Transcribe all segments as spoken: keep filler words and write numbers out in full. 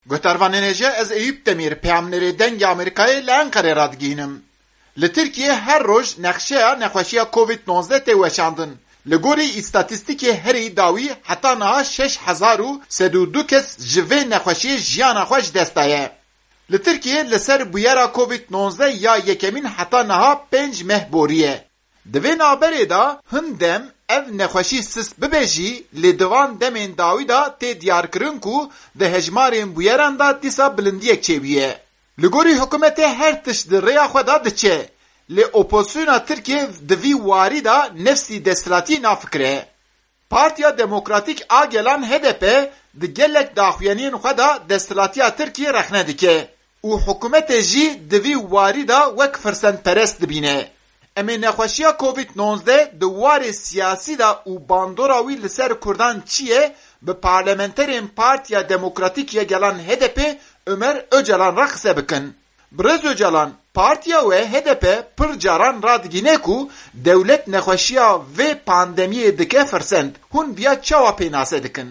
Gotarvanêje ez Eyüp Demir peyamnerê dengê Amerîkayê li Enqereyê radgihînim. Li Tirkiye her roj nexşeya nexweşiya covid nozde tê weşandin. Li gorî îstatîstîkê herî dawî heta niha şeş hezar û sed û du kes ji vê nexweşiyê jiyana xwe ji dest daye. Li Tirkiye li ser bûyera covid nozde ya yekemîn heta niha pênc meh boriye. Di vê naberê da hin dem ev nexweşî sis bibe jî lê divan demên dawî da tê diyarkirin ku di hejmarên bûyeran da dîsa bilindiyek çêbûye. Li gorî hikûmetê her tişt di rêya xwe da diçe. Lê opozisyona Tirkiye di vî warî da nefsî desthilatiyê nafikire. Partiya Demokratîk a gelan H D P di gelek daxuyaniyên xwe da desthilatiya Tirkiye rexne dike û hikûmetê jî di vî warî da wek firsentperest dibîne. Em ê nexweşiya covid nozde di warê siyasî da û bandora wî li ser Kurdan çi ye bi parlamenterên Partiya Demokratîk ya gelan H D P Ömer Öcalan re qise bikin. Birêz Öcalan, partiya we H D P pir caran radigîne ku dewlet nexweşiya vê pandemiyê dike firsend. Hûn viya çawa pênase dikin?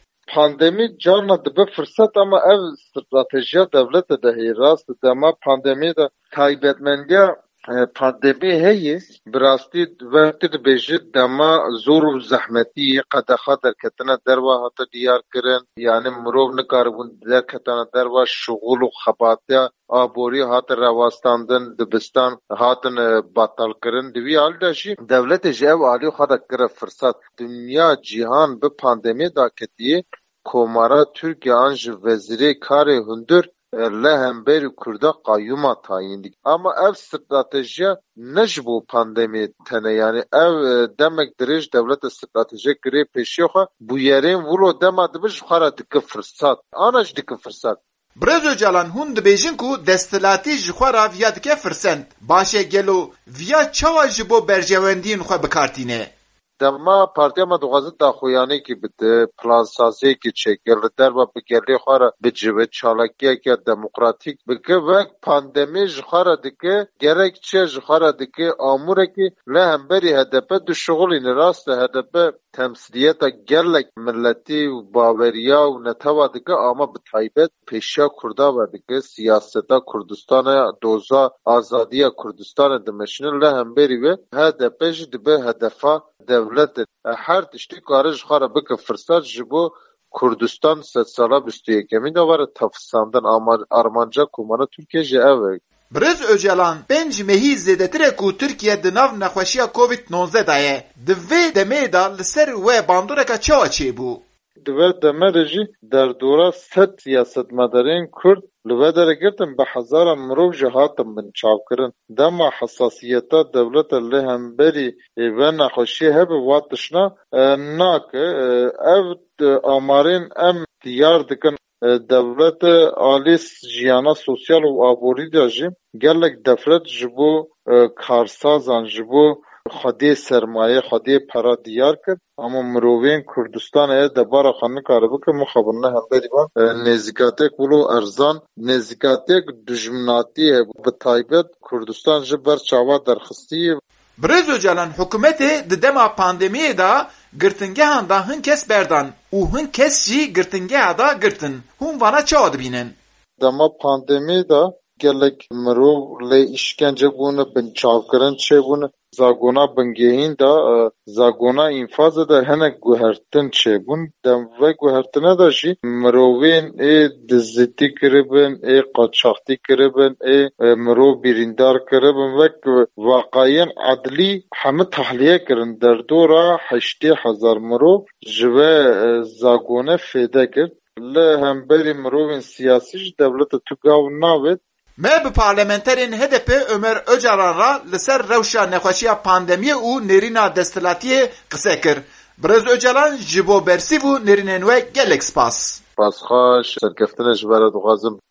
Pandemi carna dibe fırsat ama ev stratejiya devlete de hey rast dema pandemi de taybetmendiya pandemi heye birastî vektir bêjit dema zor û zehmetî qedexa derketine derva hata diyar kirin yani mirov nikaribûn derketine derva şugul û xebatiya aborî hatin rewastandin dibistan hatin batal kirin di vî halde jî devletê ji ev alî xwe de kire firsat dünya cîhan bi pandemiyê da ketiye komara Türkiye an ji vezîrê karê hundir li hemberî Kurda qayyûma tayin dik. Ama ev stratejiya ne ji bo pandemiyê tene yani ev demek dirêj devleta stratejik girê pêşiya xwe bûyerên wilo dema dibe ji xwe re dike firsat. Ana ji dike firsat. Birêz Öcalan hûn dibêjin ku desthilatî ji xwe re viya dike firsend. Başê gelo viya çawa ji bo berjewendiyên xwe bikartîne? Dema partiya me dixwazin daxuyanekî bide, plansaziyekî çêke, li derva bi gelê xwe re bicive, çalakiyeke demokratîk bike wek pandemî ji xwe re dike, gerekçe ji xwe re dike, amûrekî li hemberî H D P dişuxulîne rast H D P temsiliyeta gelek milletî û baweriya û neteva dike ama bi taybet pêşiya Kurda ve dike, siyaseta Kurdistan'a doza azadiya Kurdistan'a dimeşinin li hemberî ve H D P jî dibe hedefa devlet her tiştî kare ji xwe re bike firsat ji bo Kurdistan sed sala bîst û yekemîn de were tefsandin armanca komara Tirkiye ji ev e. Birêz Öcalan, pênc mehî zêdetir ku Tirkiye di nav nexweşiya covid nozde da ye. Di vê demê da li ser wê bandoreka çawa çêbû? Di vê demê de jî derdora sed siyasetmedarên Kurd li vê derê girtin bi hezaran mirov jî hatin bin çavkirin. Dema hesasiyeta devleta li hemberî vê nexweşiyê hebe wat tişna nake. Ev amarên em diyar dikin devlet alî jiyana sosyal û aborî de jî gelek defret ji bo karsazan ji bo xwedê sermaye xwedê pera diyar kir ama mirovên Kurdistanê debara xwe nikare bike mixabin li hemberî van nêzîkatiyek wilo erzan nêzîkatiyek dijminatî heye bi taybet Kurdistan ji ber çawa derxistiyê. Birêz Öcalan hikûmetê di dema pandemiyê da girtingehan da hin kes berdan û hin kes jî girtingeha da girtin. Hûn vana çawa dibînin? Dema pandemiyê da gelek mirov lê îşkence bûne, bin çavkirin çêbûne, zagona bingehîn da zagona înfazê de hinek guhertin çêbûn. Dem vê guhertine de jî mirovên ê dizzîtî kiribin, ê qaçaxtî kiribin, ê mirov birîndar kiribin vek vaqayên edlî hemû tahliye kirin. Derdora heştê hezar mirov ji vê zagone fêde kir. Li hemberî mirovên siyasî ji devleta tu gav navet. Me bi parlamenterên H D P Ömer Öcalan ra li ser rewşa nexweşiya pandemiyê û nêrîna desthilatiyê qise kir. Birêz Öcalan ji bo bersîv û nêrînên we gelek spas. Pasxwe serkeftinê ji we re dixwazim